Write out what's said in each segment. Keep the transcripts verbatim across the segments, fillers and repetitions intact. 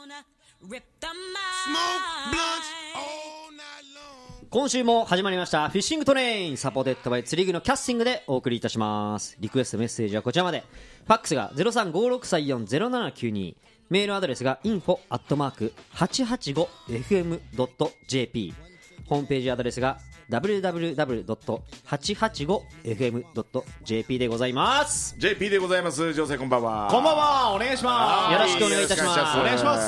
今週も始まりましたフィッシングトレイン、サポーテッドバイ釣り具のキャスティングでお送りいたします。リクエストメッセージはこちらまで。ファックスが ゼロさんごろくさんよんゼロななきゅうに、 メールアドレスが インフォ アットマーク はちはちごエフエム ドット ジェーピー、 ホームページアドレスが ダブリューダブリューダブリュー ドット はちはちごエフエム ドット ジェーピー でございます。 ジェーピー でございます。女性こんばんは。 こんばんは、お願いします。 よろしくお願いいたします。 お願いします。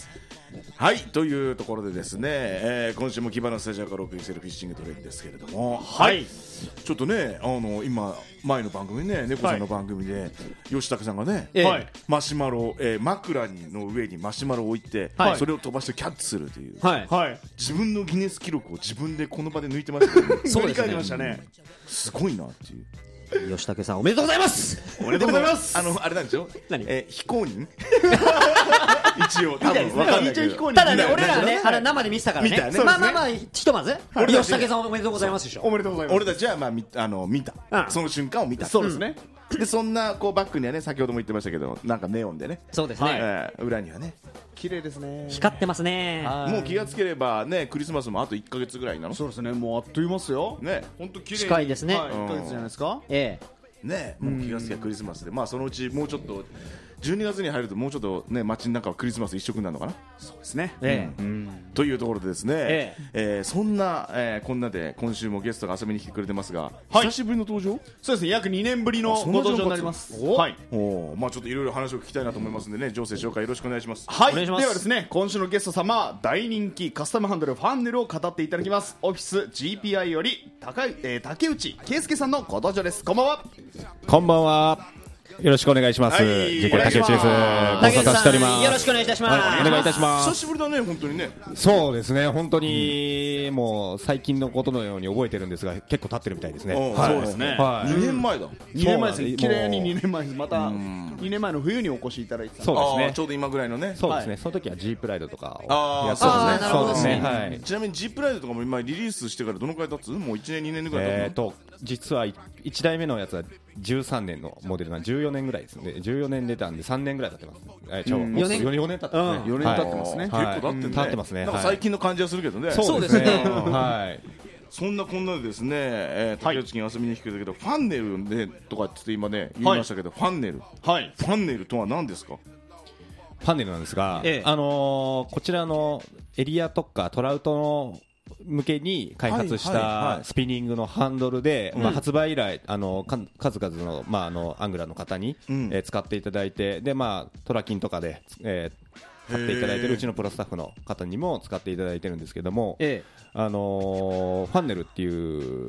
はい、というところでですね、えー、今週も木花スタジオからお送りしているフィッシングトレインですけれども、 はい、 ちょっとね、あの今前の番組ね、猫さんの番組で、はい、吉武さんがね、 はい、 マシュマロ、えー、枕の上にマシュマロを置いて、はい、それを飛ばしてキャッチするという、 はいはい、 自分のギネス記録を自分でこの場で抜いてましたね。 そうですね、 ましたね。 すごいなっていう。 吉武さんおめでとうございます。 おめでとうございます。 あのあれなんでしょ、 何、 えー、非公認一応多分分かんないけど、 ただね、俺らね、あれ生で見てたからね。 ね、 まあまあまあ、ひとまず吉武さんおめでとうございますでしょ。 おめでとうございます。 俺たちはまあ見あの見た、 うん、 その瞬間を見た。 そうですね。 でそんなこうバックにはね、先ほども言ってましたけど、なんかネオンでね、 そうですね、 えー、裏にはね、 綺麗ですね。 光ってますね。 もう気がつければね、クリスマスもあといっかげつぐらいなの。 そうですね、もうあっという間ですよね。本当綺麗に近いですね、 はい、いっかげつじゃないですか。 ええね、もう気がつけばクリスマスで、まあそのうちもうちょっとじゅうにがつに入るともうちょっとね、街の中はクリスマス一色になるのかな。 そうですね、 ええうん、 というところでですね、 えええー、そんな、えー、こんなで今週もゲストが遊びに来てくれてますが、 はい、 久しぶりの登場。 そうですね、約にねんぶりのご登場になります。はい、 おまあちょっといろいろ話を聞きたいなと思いますんでね、情勢紹介よろしくお願いします。 はい、 お願いします。 ではですね、今週のゲスト様、大人気カスタムハンドルファンネルを語っていただきます。オフィス ジーピーアイ より高い、えー、竹内圭介さんのご登場です。こんばんは。 こんばんは。よろしくお願いします。 はい、 ジェケ竹内です。ご竹内無沙汰しておりさん、 ます。 よろしくお願いいたします。 はい、お願いいたします。 久しぶりだね、本当にね。 そうですね、本当に、うん、もう最近のことのように覚えてるんですが、結構経ってるみたいですね。 はい、そうですね。 はい、 にねんまえだ。 にねんまえですね。綺麗ににねんまえです。またにねんまえの冬にお越しいただいてた。 そうですね。 ちょうど今ぐらいのね。 そうですね。その時は G プライドとかをやってたんですね。 そうですね。 はい。 ちなみに G プライドとかも今リリースしてからどのくらい経つ？もういちねんにねんぐらい経つの？ えっと実はいちだいめのやつはじゅうさんねんのモデルがじゅうよねんぐらいですね。じゅうよねん出たんでさんねんぐらい経ってます。え、ちょうどよねんよねん経ってますね。 よねん経ってますね。 結構経ってるね。 経ってますね。 なんか最近の感じはするけどね。 そうですね。 はい。 そんなこんなでですね、えー、竹内に遊びに来てるけど、ファンネルでとかって今ね言いましたけど、ファンネル。はい。ファンネルとは何ですか？ ファンネルなんですが、 ええ、 あのー、こちらのエリアとかトラウトの向けに開発したスピニングのハンドルで、まあ、発売以来あの数々の、まあ、あのアングラーの方に、うんえー、使っていただいて、で、まあ、トラキンとかで、えー、買っていただいているうちのプロスタッフの方にも使っていただいてるんですけども、ええあのー、ファンネルっていう、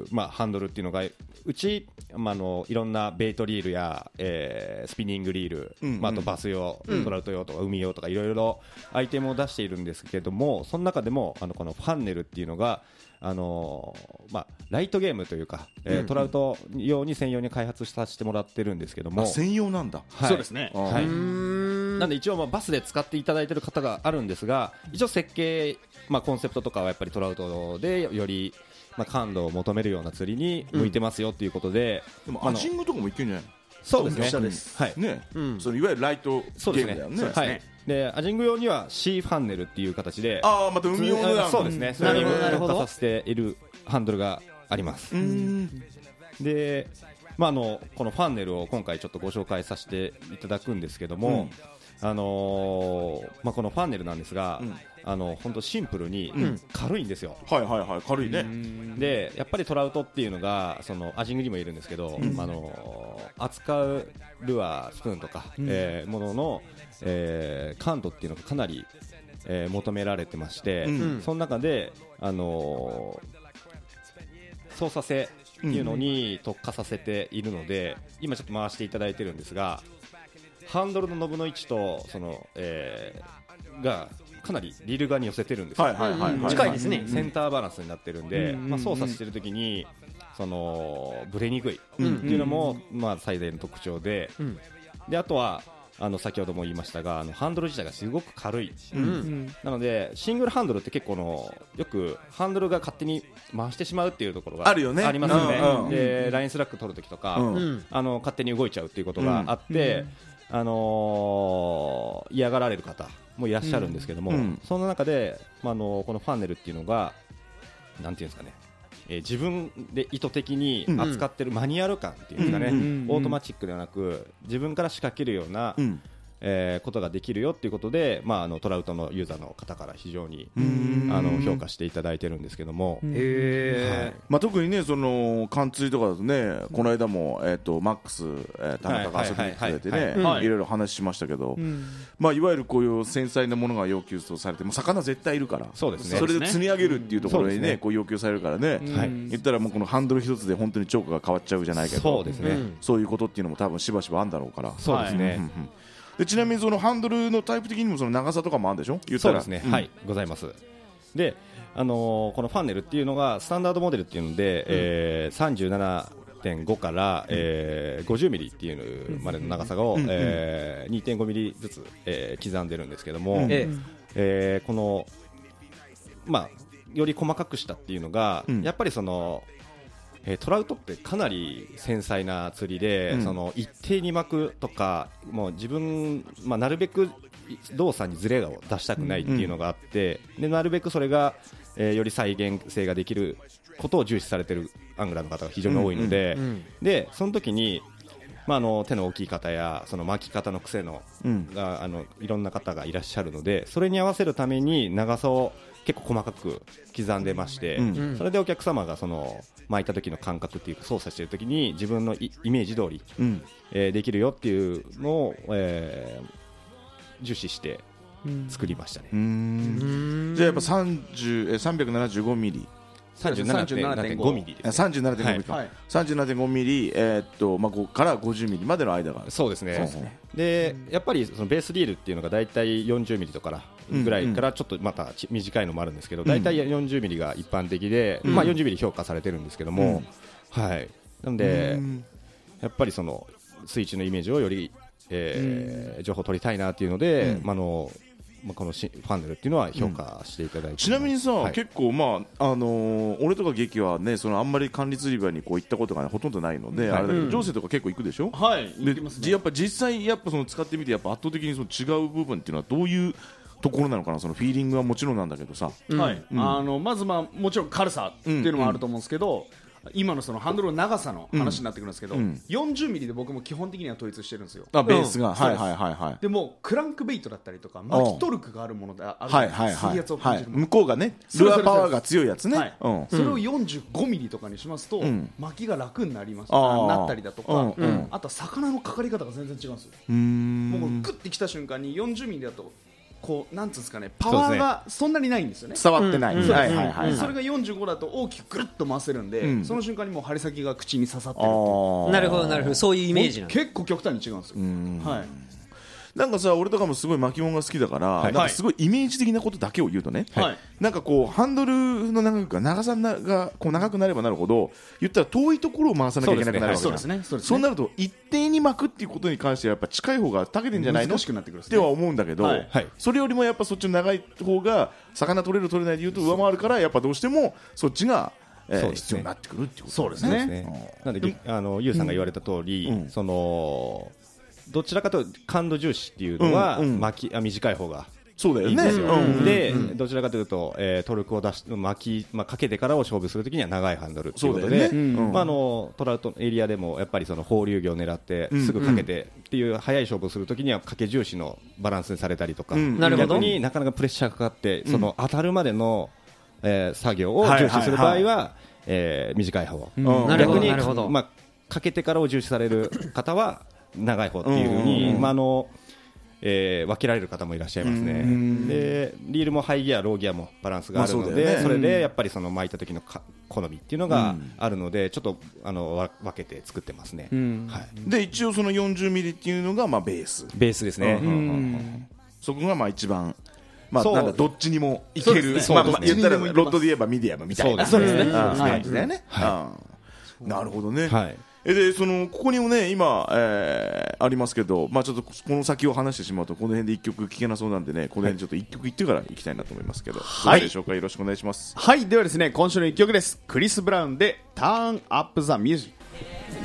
まあ、ハンドルっていうのがうち、まあ、あのいろんなベイトリールや、えー、スピニングリール、うんうんまあ、あとバス用、うん、トラウト用とか海用とかいろいろアイテムを出しているんですけども、その中でもあのこのファンネルっていうのがあのーまあ、ライトゲームというか、えーうんうん、トラウト用に専用に開発させてもらってるんですけども、 専用なんだ、 はい、 そうですね、 はい、なんで一応まあバスで使っていただいている方があるんですが、一応設計、まあ、コンセプトとかはやっぱりトラウトでより、まあ、感度を求めるような釣りに向いてますよということで、 うん、でもアジングとかもいけんじゃないの？ そうですね、 そうです、はいねうん、そのいわゆるライトゲームだよね。そうですね、はい、 でアジング用には C ファンネルっていう形で、 ああまた海用のそうですね、それに特化させているハンドルがあります。うんで、まあ、あのこのファンネルを今回ちょっとご紹介させていただくんですけども、うんあのーまあ、このファンネルなんですが、うんあの本当シンプルに軽いんですよ、 うん、はいはいはい軽いね。 でやっぱりトラウトっていうのがそのアジングにもいるんですけど、うん、あの扱うルアースプーンとか、うんえー、ものの、えー、感度っていうのがかなり、えー、求められてまして、うん、その中で、あのー、操作性っていうのに特化させているので、うん、今ちょっと回していただいてるんですが、ハンドルのノブの位置とその、えー、がかなりリール側に寄せてるんですよ。 近いですね。 センターバランスになってるんで、まあ、操作してるときにそのブレにくいっていうのも、まあ、最大の特徴で、うん、であとはあの先ほども言いましたが、あのハンドル自体がすごく軽い、うん、なのでシングルハンドルって結構のよくハンドルが勝手に回してしまうっていうところがありますよね。うんうん、でラインスラック取るときとか、うん、あの勝手に動いちゃうっていうことがあって、うんうんあのー、嫌がられる方もいらっしゃるんですけども、 うん、 その中で、まあ、あのこのファンネルっていうのがなんていうんですかね、えー、自分で意図的に扱ってるマニュアル感っていうんですかね、うん、オートマチックではなく自分から仕掛けるような、うん、えー、ことができるよっていうことで、まあ、あのトラウトのユーザーの方から非常にあの評価していただいてるんですけども、 へ、はい、まあ、特にねその貫通とかだとね、この間も、えー、とマックス、えー、田中が遊びに来ててね、いろいろ話しましたけど、うん、まあ、いわゆるこういう繊細なものが要求とされても魚絶対いるから、そうですね、それで積み上げるっていうところにね、こう要求されるからね、はい、言ったらもうこのハンドル一つで本当にチョークが変わっちゃうじゃないけど、そうですね、そういうことっていうのも多分しばしばあるんだろうから、そうですね、はい、でちなみにそのハンドルのタイプ的にもその長さとかもあるんでしょ、言ったら。そうですね、うん、はい、ございます。 で、あのー、このファンネルっていうのがスタンダードモデルっていうので、うん、えー、さんじゅうななてんご から、うん、えー、ごじゅうミリっていうまでの長さを、うん、えー、にてんごミリずつ、えー、刻んでるんですけども、うん、えー、この、まあ、より細かくしたっていうのが、うん、やっぱりそのえー、トラウトってかなり繊細な釣りで、うん、その一定に巻くとかもう自分、まあ、なるべく動作にズレを出したくないっていうのがあって、うん、でなるべくそれが、えー、より再現性ができることを重視されているアングラーの方が非常に多いので、うんうん、でその時に、まあ、あの手の大きい方やその巻き方の癖の、うん、があのいろんな方がいらっしゃるので、それに合わせるために長さを結構細かく刻んでまして、うん、それでお客様がその巻いた時の感覚っていうか操作している時に自分のイメージ通り、うん、えー、できるよっていうのを、えー、重視して作りましたね。 うん、じゃあやっぱさんじゅう、さんびゃくななじゅうごミリさんじゅうななてんごミリです、ね、 さんじゅうななてんごミリか、はい、さんじゅうななてんごミリ、えーっとまあ、ごからごじゅうミリまでの間がある。 そうですね。そうですね。でやっぱりそのベースリールっていうのがだいたいよんじゅうミリとかぐらいからちょっとまた短いのもあるんですけど、だいたいよんじゅうミリが一般的で、うん、まあ、よんじゅうミリ評価されてるんですけども、うん、はい、なので、うん、やっぱりその水中のイメージをより、えーうん、情報を取りたいなっていうので、うん、まあのまあ、このファンネルっていうのは評価していただいて、うん、 ちなみにさ、はい、結構、まああのー、俺とか劇はねそのあんまり管理釣り場にこう行ったことが、ね、ほとんどないので、はい、あれだけど、うん、上世とか結構行くでしょ。はい、行きますね。でやっぱ実際やっぱその使ってみてやっぱ圧倒的にその違う部分っていうのはどういうところなのかな。そのフィーリングはもちろんなんだけどさ、 うん、はい、うん、あのまず、まあ、もちろん軽さっていうのもあると思うんですけど、うんうん、今のそのハンドルの長さの話になってくるんですけど、うん、よんじゅうミリで僕も基本的には統一してるんですよ。 あ、ベースが、うん、はいはいはいはい。 でもクランクベイトだったりとか巻きトルクがあるものである、はいはいはい、やつを感じる、はい、 向こうがねルアーパワーが強いやつね、はい、 うん、それをよんじゅうごミリとかにしますと、うん、巻きが楽になります、あなったりだとか、うんうん、あとは魚のかかり方が全然違うんですよ。うーん、もうグッてきた瞬間によんじゅうミリだとこうなんつうんですかね、パワーがそんなにないんですよね。 伝わってない、うん、はいはいはいはい、 それがよんじゅうごだと大きくぐるっと回せるんで、うん、その瞬間にもう針先が口に刺さってるっていう。 なるほどなるほど、そういうイメージなん結構極端に違うんですよ。はい。 なんかさ、俺とかもすごい巻物が好きだから、はい、なんかすごいイメージ的なことだけを言うとね、はい、なんかこうハンドルの長く長さがこう長くなればなるほど言ったら遠いところを回さなきゃいけなくなるわけじゃん。そうですね。そうなると一定に巻くっていうことに関してはやっぱ近い方が長けてんじゃないのっては思うんだけど、はいはい、それよりもやっぱそっちの長い方が魚取れる取れないでいうと上回るから、やっぱどうしてもそっちがえー、必要になってくるっていうことですね。そうですね。 なのであのユウさんが言われた通り、うん、そのどちらかというと感度重視っていうのは、うんうん、巻きあ短い方がそうだよね。 で、どちらかというと、えー、トルクを出し巻き、まあ、かけてからを勝負するときには長いハンドルということで、ね、まあ、あのトラウトエリアでもやっぱりその放流魚を狙ってすぐかけてっていう速い勝負をするときにはかけ重視のバランスにされたりとか、うん、逆になかなかプレッシャーがかかってその当たるまでの、えー、作業を重視する場合は、はいはいはい、えー、短い方、うん、逆に、まあ、かけてからを重視される方は長い方っていう風に、まああのえー、分けられる方もいらっしゃいますね。でリールもハイギアローギアもバランスがあるので、まあ そ, ね、それでやっぱりその巻いた時のか好みっていうのがあるので、ちょっとあの分けて作ってますね。 はい、で一応そのよんじゅうミリっていうのがまあベースベースですね。 そこがまあ一番まあ、なんだどっちにもいける、まあまあ言ったらロッドで言えばミディアムみたいな感じだよね。なるほどね。はい、でそのここにもね今、えー、ありますけど、まあ、ちょっとこの先を話してしまうとこの辺でいっきょく聴けなそうなんでね、この辺ちょっといっきょくいってからいきたいなと思いますけど、はい、どうでしょうか。よろしくお願いします。 はい、ではですね今週のいっきょくです。クリス・ブラウンでターンアップザミュージック。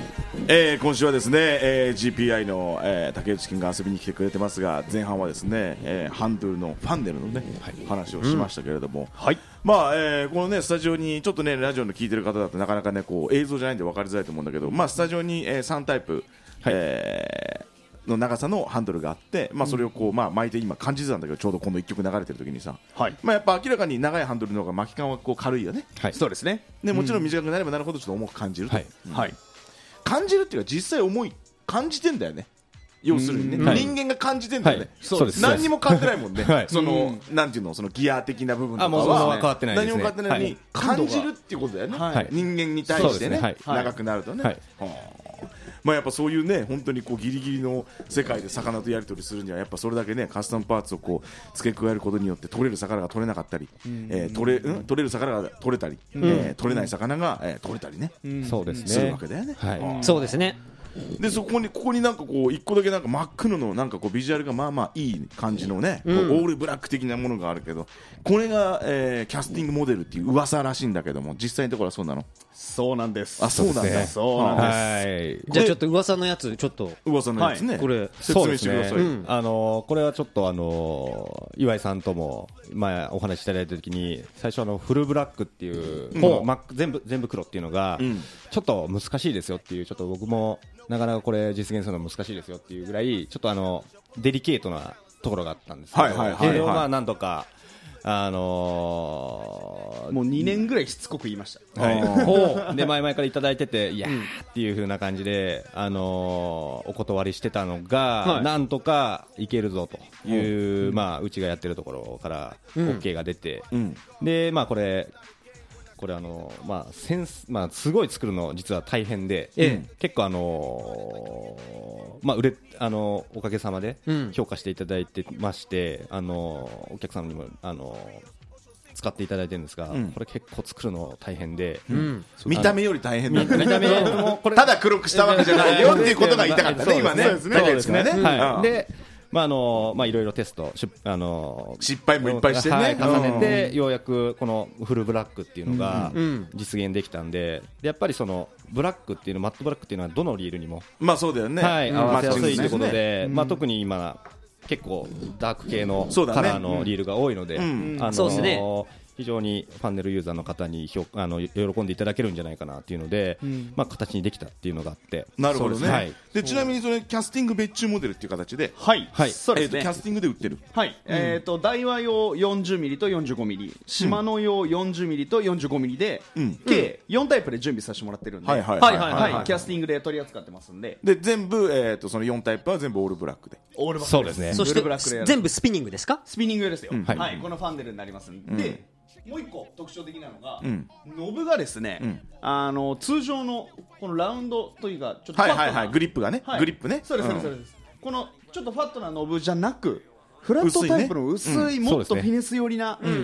えー、今週はですね、えー、ジーピーアイ の、えー、竹内君が遊びに来てくれてますが、前半はですね、えー、ハンドルのファンネルのね、はい、話をしましたけれども、うん、はい、まあ、えー、このねスタジオにちょっとねラジオの聞いてる方だとなかなかねこう映像じゃないんで分かりづらいと思うんだけど、まあスタジオに、えー、さんタイプ、はい、えー、の長さのハンドルがあって、まあそれをこう、まあ巻いて今感じてたんだけど、ちょうどこのいっきょく流れてる時にさ、はい、まあやっぱ明らかに長いハンドルの方が巻き感はこう軽いよね。 はい、そうですね。 でもちろん短くなればなるほどちょっと重く感じると。はい、 うん、はい、 感じるっていうか実際重い感じてんだよね。要するにね、はい、人間が感じてんだよね、はい、そうです。何にも変わってないもんね、はい、そのなんていうの、そのギア的な部分とかは変わってないですね。 何も変わってないのに、はい、感じるっていうことだよね、はい、人間に対してね、はい、長くなるとね、はいはい、まあやっぱそういうね本当にこうギリギリの世界で魚とやり取りするにはやっぱそれだけねカスタムパーツをこう付け加えることによって取れる魚が取れなかったり、うん、えー、取れ、うん、取れる魚が取れたり、うん、えー、取れない魚が、えー、取れたりね、うん、そうですね、するわけだよね、 はい、そうですね。 でそこにここになんかこう一個だけなんか真っ黒のなんかこうビジュアルがまあまあいい感じのね、うん、オールブラック的なものがあるけど、これが、えー、キャスティングモデルっていう噂らしいんだけども、実際のところはそうなの？ そうなんです。 あ、そうなんだ。 そうなんです。じゃあちょっと噂のやつちょっと噂のやつね、はい、 これ説明してください。 ね、うん、あのー、これはちょっとあのー、岩井さんとも前お話しいただいたときに最初あのフルブラックっていう、うん、この真全部全部黒っていうのが、うん、ちょっと難しいですよっていう、ちょっと僕もなかなかこれ実現するの難しいですよっていうぐらいちょっとあのデリケートなところがあったんですけど、はいはいはいはい、それをまあなんとかあのー、 もうにねんぐらいしつこく言いました、 はい、で前々からいただいてていやーっていう風な感じで、あのー、お断りしてたのが、はい、なんとかいけるぞという、うん、まあ、うちがやってるところから OK が出て、うん、でまあこれこれあのまあセンスまあすごい作るの実は大変で、ええ、結構あのー、まあ売れあのおかげさまで評価していただいてまして、うん、あのお客さんにもあの使っていただいてるんですが、うん、これ結構作るの大変で、 うん、見た目より大変だ、ね、 見た目もこれただ黒くしたわけじゃないよっていうことが言いたかったね今ね。そうですね。 そうですね。はい。でまああのまあいろいろテストしあの失敗もいっぱいしてね、 はい、重ねてようやくこのフルブラックっていうのが実現できたんで、でやっぱりそのブラックっていうのマットブラックっていうのはどのリールにもまあそうだよね、 はい、合わせやすいということで、まあ特に今結構ダーク系のカラーのリールが多いので、そうですね。非常にファンネルユーザーの方に評あの喜んでいただけるんじゃないかなっていうので、うん、まあ、形にできたっていうのがあって。 なるほどね、はい、でちなみにそれキャスティング別注モデルっていう形で、 はいはい、そうですね、 えー、キャスティングで売ってる、 はい、うん、えー、と大和用 よんじゅうミリ と よんじゅうごミリ、シマノ用 よんじゅうミリ と よんじゅうごミリ で、うん、計よんタイプで準備させてもらってるんで、はいはいはいはいはい、キャスティングで取り扱ってますんで、 で全部、えー、とそのよんタイプは全部オールブラックで、 オールブラックそうですね。 そして全部スピニングですか？ スピニングですよ、うん、はいはい、このファンネルになりますんで、うん、もう一個特徴的なのが、うん、ノブがですね、うん、あの通常のこのラウンドというかちょっとファットな、はいはいはい、 グリップがね、はい、グリップね、 そうです、うん、そうです、このちょっとファットなノブじゃなくフラットタイプの薄い、ね、もっとフィネス寄りな、うん、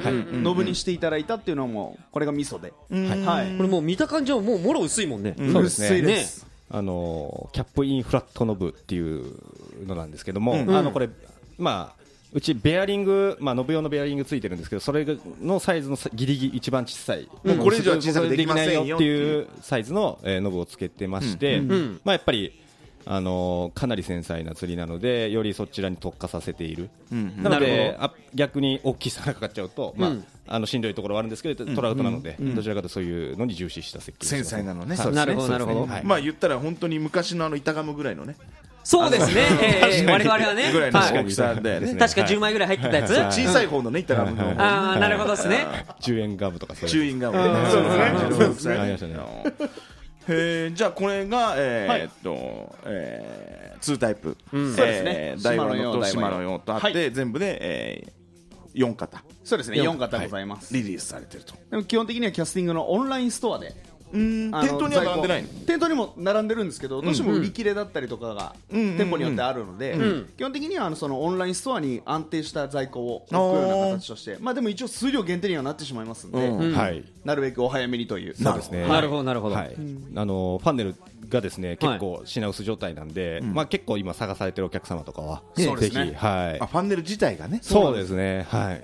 ノブにしていただいたっていうのもこれがミソで、 うんはい、これもう見た感じはもうもろ薄いもんね、 うん、そうですね、薄いです、ね、あのキャップインフラットノブっていうのなんですけども、うん、あのこれまあうちベアリング、まあ、ノブ用のベアリングついてるんですけど、それのサイズのギリギリ一番小さい、 うん、これ以上は小さくできませんよっていうサイズの、えー、ノブをつけてまして、うんうん、まあ、やっぱり、あのー、かなり繊細な釣りなのでよりそちらに特化させている、うんうん、なのであ逆に大きさがかかっちゃうと、まあうん、あのしんどいところはあるんですけど、トラウトなので、うんうん、どちらかというとそういうのに重視した設計、 繊細なのね、 はい、なるほどなるほど、 はい、まあ言ったら本当に昔のあの板ガムぐらいのね、 そうですね、えー、我々はねぐらいの大きさで、ね、 確かじゅうまいぐらい入ってたやつ、 はい、小さい方のね板ガムの、 ああなるほどですね、 じゅうえんガムとかそういうじゅうえんガムね、そうですね、ありましたね。へー、じゃあこれがえー、っと、はい、えー、にタイプ、うん、そうですね、大和のと島の用とあって、はい、全部で、えー、よん型、 そうですね、よん型ございます、 はい、リリースされてると。 でも基本的にはキャスティングのオンラインストアで、 うん、店頭には並んでないの？ 店頭にも並んでるんですけど、どうしても売り切れだったりとかが店舗によってあるので、基本的にはあのそのオンラインストアに安定した在庫を置くような形として、まあでも一応数量限定にはなってしまいますので、うんはい、なるべくお早めにという。 そうですね。 なるほどなるほど。はい、 あのファンネルがですね結構品薄状態なんで、はい、まあ結構今探されてるお客様とかは、 そうですね、 ぜひ、はい、 あファンネル自体がね、 そうですね、はい。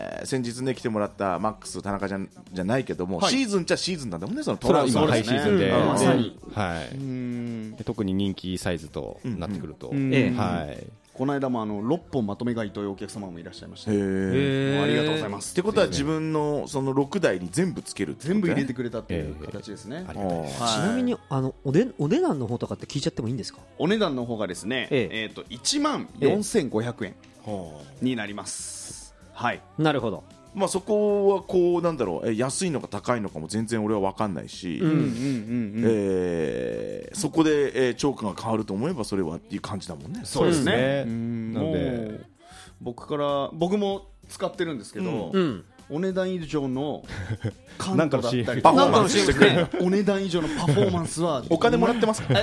でまあ言ってもね、そのなんだろう、えー、先日ね来てもらったマックス田中じゃじゃないけけども、はい、シーズンっちゃシーズンなんだもんね、そのトラウト今ハイシーズンで、 まさに、 はい、うんで特に人気サイズとなってくると、うんうん、はい、この間もあのろっぽんまとめ買いというお客様もいらっしゃいました。へー、ありがとうございます。 ってことは自分のそのろくだいに全部つけるって全部入れてくれたっていう形ですね。 ありがたいです。ちなみにあのおでお値段の方とかって聞いちゃってもいいんですか？ お値段の方がですね、えええー、といちまんよんせんごひゃくえんになります。はい。 なるほど。 まあ、そこはこうなんだろう、え安いのか高いのかも全然俺は分かんないし、そこで、えー、チョークが変わると思えばそれはっていう感じだもんね。 そうですね。もう僕から僕も使ってるんですけど、うん、お値段以上の感度だったりパフォーマンスしてくれるお値段以上のパフォーマンスはお金もらってますか？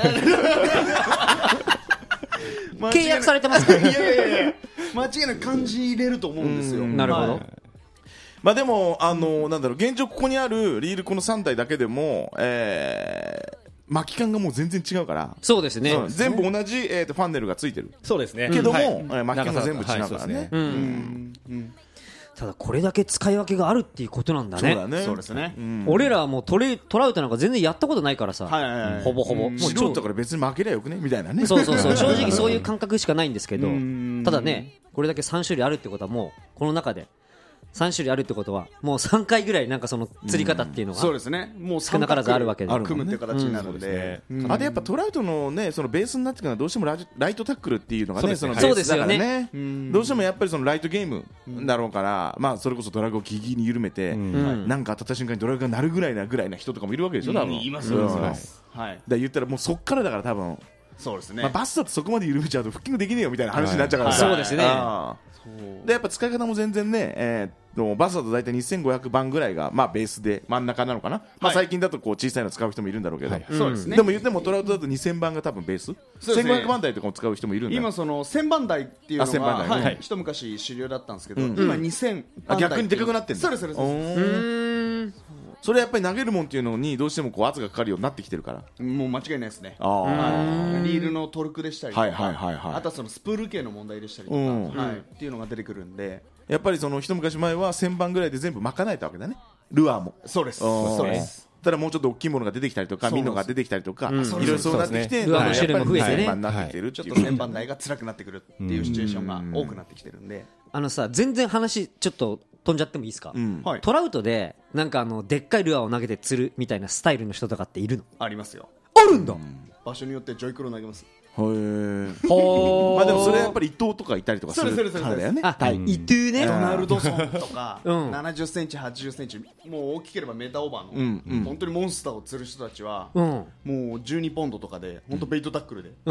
契約されてますか？いやいやいや間違いなく感じれると思うんですよ。 なるほど。はい、 まあ、でも、あのー、なんだろう、現状ここにあるリールこのさんだいだけでも、えー、巻き感がもう全然違うから。 そうですね。 全部同じ、えー、とファンネルがついてる。 そうですね。 けども、 うんはい、巻き感が全部違うからね。 ただこれだけ使い分けがあるっていうことなんだね。 そうだね。 そうですね。 うん、俺らはもうトレトラウトなんか全然やったことないからさ、はいはいはい、ほぼほぼ。 もう素人だから別に負けりゃよくねみたいなね。 そうそうそう。正直そういう感覚しかないんですけど、ただね、これだけさん種類あるってことはもうこの中でさん種類あるってことはもうさんかいぐらいなんかその釣り方っていうのがそうですね、もう少なからずあるわけで組むっていう形になるので、 あとやっぱトラウトのねそのベースになってくるのはどうしてもライトタックルっていうのがねそのベースだからね、 どうしてもやっぱりそのライトゲームだろうから、まあそれこそドラグをギリギリに緩めてなんか当たった瞬間にドラグが鳴るぐらいなぐらいな人とかもいるわけでしょ。多分いますよ。 はい。だ言ったらもうそっからだから多分そうですね。 まあバスだとそこまで緩めちゃうとフッキングできねえよみたいな話になっちゃうからさ。 そうですね。 でやっぱ使い方も全然ね、えー、バスだと大体にせんごひゃくばんぐらいが、まあ、ベースで真ん中なのかな、はい、まあ、最近だとこう小さいの使う人もいるんだろうけど、はい、 そうですね、 でも言ってもトラウトだとにせんばんが多分ベース、せんごひゃくばん台とかも使う人もいるんだ。 今そのせんばん台っていうのが、はいはい、一昔主流だったんですけど、うん、今にせんばん台逆にでかくなってるんだ。 そうですそうです。うーん、 それやっぱり投げるもんっていうのにどうしてもこう圧がかかるようになってきてるから、 もう間違いないですね。あリールのトルクでしたりとか、はいはいはいはい、あとはそのスプール系の問題でしたりとか、うんはい、っていうのが出てくるんで、 やっぱりその一昔前はせんばんぐらいで全部賄えたわけだね、ルアーも。 そうですそうです。 ただもうちょっと大きいものが出てきたりとかミノが出てきたりとか、いろいろそうなってきて、 ルアーの種類も増えてね、 ちょっとせんばん台が辛くなってくるっていうシチュエーションが多くなってきてるんで、 あのさ全然話ちょっと飛んじゃってもいいですか、うん、トラウトでなんかあのでっかいルアーを投げて釣るみたいなスタイルの人とかっているの？ ありますよ。 あるんだ、うん、 場所によってジョイクロ投げます。 へーまあでもそれやっぱり伊藤とかいたりとかするからだよね。 はい、伊藤ね、 ドナルドソンとか、うん、ななじゅっセンチはちじゅっセンチもう大きければメーターオーバーの、うんうん、本当にモンスターを釣る人たちは、うん、もうじゅうにポンドとかで本当ベイトタックルで、うん、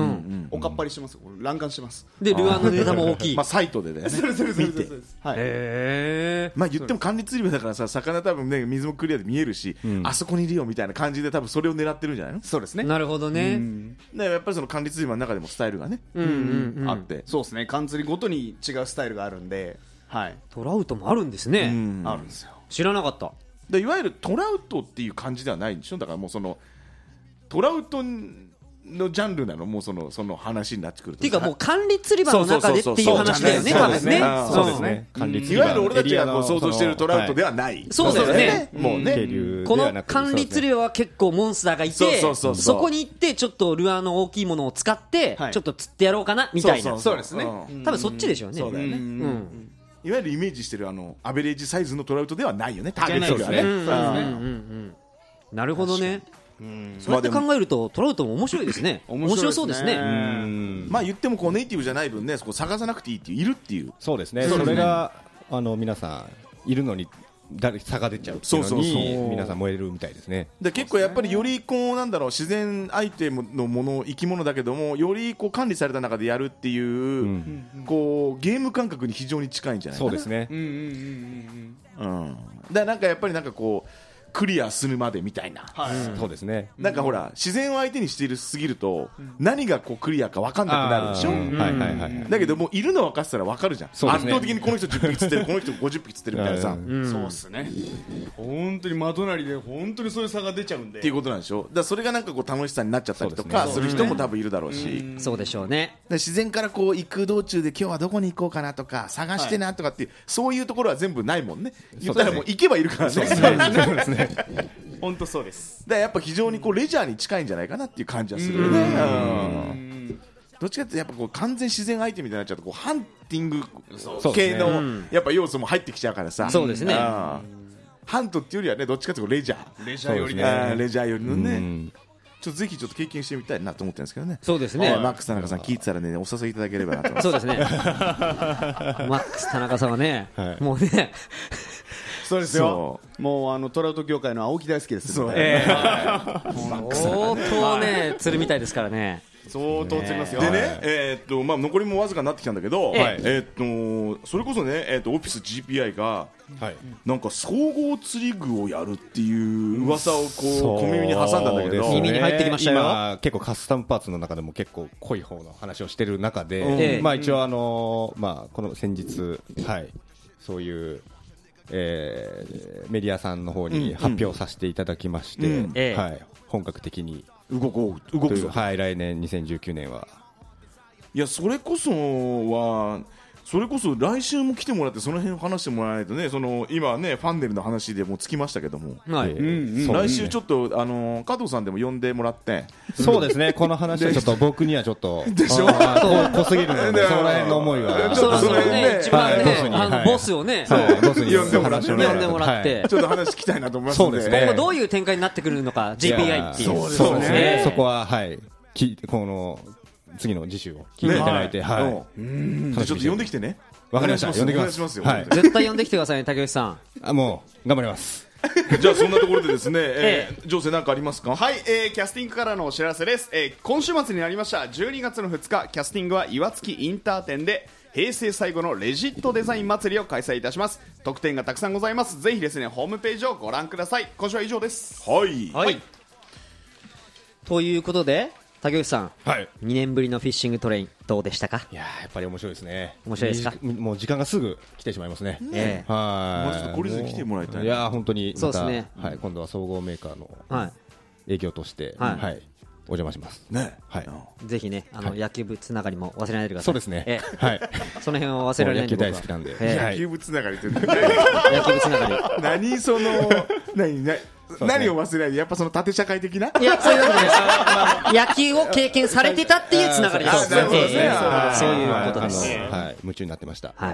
おかっぱりしてますよ。乱干してます。 でルアーのネタも大きいまあサイトでだよね見て、はい、へーまあ言っても管理釣り場だからさ、魚多分ね水もクリアで見えるし、うん、あそこにいるよみたいな感じで多分それを狙ってるんじゃないの？ そうですね。 なるほどね、うん、 でやっぱりその管理釣り場の中でもスタイルがね、うんうんうん、あって、 そうですね、缶釣りごとに違うスタイルがあるんで、はい、 トラウトもあるんですね、 うん、あるんですよ。 知らなかった。 でいわゆるトラウトっていう感じではないんでしょ。だからもうそのトラウトのジャンルなの、もうそのその話になってくると。 っていうかもう管理釣り場の中でっていう話だよね。 そうですね。 そうですね。管理釣り場。いわゆる俺たちがこう想像しているトラウトではない。 そうだよね。 もうね。 この管理釣り場は結構モンスターがいて、そこに行ってちょっとルアーの大きいものを使ってちょっと釣ってやろうかなみたいな。 そうですね。 多分そっちでしょうね。 そうだよね。いわゆるイメージしてるあのアベレージサイズのトラウトではないよね。ターゲットがね。 なるほどね。うん、そうやって考えるとトラウトも面白いですね。面白そうですね。うん、 まあ言ってもこうネイティブじゃない分ね、そこ探さなくていいっていう、いるっていう。 そうですね。それがあの皆さんいるのに誰差が出ちゃうっていうのに皆さん燃えるみたいですね。 で結構やっぱりよりこうなんだろう、自然アイテムのもの、生き物だけどもよりこう管理された中でやるっていう、うん、こうゲーム感覚に非常に近いんじゃないかな。 そうですね。 うんうんうんうん。うん。だからなんかやっぱりなんかこう。クリアするまでみたいな、 はい、そうですね。 なんかほら自然を相手にしているすぎると、うん、何がこうクリアか分かんなくなるでしょ、うんはいはいはい、だけどもういるの分かってたら分かるじゃん、ね、圧倒的にこの人じゅっぴき釣ってるこの人ごじゅっぴき釣ってるみたいなさ、うん、 そうですね。本当に的なりで本当にそういう差が出ちゃうんでっていうことなんでしょ。だからそれがなんかこう楽しさになっちゃったりとかする人も多分いるだろうし、 そうでしょうね。 で自然からこう行く道中で今日はどこに行こうかなとか探してなとかっていう、はい、そういうところは全部ないもんね。言ったらもう行けばいるからね。そうですね。 ね。 本当そうです。 でやっぱ非常にこうレジャーに近いんじゃないかなっていう感じはするよね。うんどっちかっていうとやっぱこう完全自然相手みたいになっちゃうとこうハンティング系のやっぱ要素も入ってきちゃうからさ。 そうですね。 ハントっていうよりはねどっちかっていうとレジャーレジャーよりねレジャーよりのね。ちょっとぜひちょっと経験してみたいなと思ってるんですけどね。 そうですね。 マックス田中さん聞いてたらねお誘いいただければなと。 そうですね。マックス田中さんはね、はい、もうね。 そうですよ。もうあのトラウト業界の青木大好きです。 そう。えー、相当ね釣るみたいですからね。 相当釣りますよ。 でね、えー、っとまあ残りもわずかになってきたんだけど、えー、えー、っとそれこそね、えー、っとオフィス ジーピーアイ が、はい、なんか総合釣り具をやるっていう噂をこう小耳に挟んだんだけど、 耳に入ってきましたよ。 今結構カスタムパーツの中でも結構濃い方の話をしてる中で、うん、まあ一応あのー、まあこの先日はいそういうえー、メディアさんの方に発表させていただきまして、うんうんはい、本格的に動こう動くぞ、 はい、来年にせんじゅうきゅうねんはいやそれこそはそれこそ来週も来てもらってその辺を話してもらわないとねその今ねファンネルの話でもうつきましたけども、はいうんうん、来週ちょっとあの加藤さんでも呼んでもらってそうですねこの話はちょっと僕にはちょっとでしょ濃すぎるのでその辺の思いはちょっとその辺ね一番ねボスに、はい、ボスをねボスに呼んでもらって、 呼んでもらって、 はい、ちょっと話聞きたいなと思いますので、 そうですね、今後どういう展開になってくるのか ジーピーアイ っていう、 そうですねそこははいきこの次の次週を聞いていただいて、ねはい、 うんちょっと呼んできてね。 わかりました。呼んできます。 ますよ、 はい、絶対呼んできてくださいね、竹内さん。 あ、もう頑張ります。 じゃあそんなところでですね、えー、情勢なんかありますか。 はい、えー、キャスティングからのお知らせです、えー、今週末になりましたじゅうにがつのふつかキャスティングは岩槻インター店で平成最後のレジットデザイン祭りを開催いたします。特典がたくさんございます。ぜひですねホームページをご覧ください。今週は以上です。 はい、 はいはい、ということで竹内さん、 はい、 にねんぶりのフィッシングトレインどうでしたか。 いややっぱり面白いですね。 面白いですか。 もう時間がすぐ来てしまいますね。 ええ、 はい、 もうちょっと懲りずに来てもらいたい。 いや本当にまたそうですね、 はい、今度は総合メーカーの営業として、 はいはい、お邪魔しますね。 はい、 ぜひねあの、はい、野球部つながりも忘れないでください。 そうですね、 ええ、 はい、 その辺を忘れられないんで野球大好きなんで、 ええ、野球部つながりって野球部つながり何その何何何を忘れないでやっぱその縦社会的な。 いやそういうわけです。野球を経験されてたっていうつながりです。そういうことです。 はい、夢中になってました。 はい、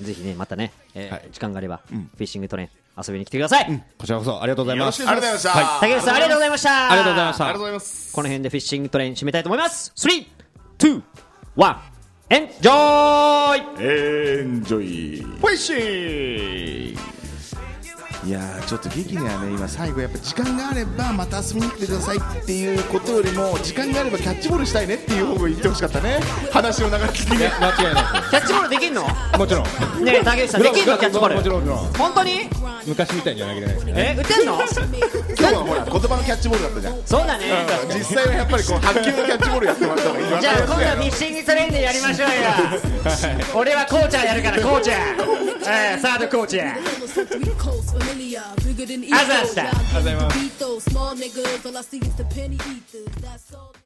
ぜひねまたね、えーはい、時間があれば、うん、フィッシングトレイン遊びに来てください、うん、 こちらこそありがとうございます。 ありがとうございました、 はい、竹内さんありがとうございました。 ありがとうございました。 ありがとうございます。 この辺でフィッシングトレイン締めたいと思います。スリー、ツー、ワン、エンジョイエンジョイフィッシング。 いやーちょっと劇にはね今最後やっぱ時間があればまた遊びに来てくださいっていうことよりも時間があればキャッチボールしたいねっていう方が言ってほしかったね。話の流れ的に。 間違いない。 キャッチボールできんの？ もちろん。 ねえ竹内さんできんのキャッチボール？ もちろんもちろん。 本当に？ 昔みたいには投げれないですけどね。 え打てんの？ 今日はほら言葉のキャッチボールだったじゃん。 そうだね。 うん、実際はやっぱりこう卓球のキャッチボールやってもらった方がいいわ。 じゃあ今度はフィッシングトレインでやりましょうよ。俺はコーチャーやるからコーチャー。えー、サードコーチャー。あざした。 ありがとうございます。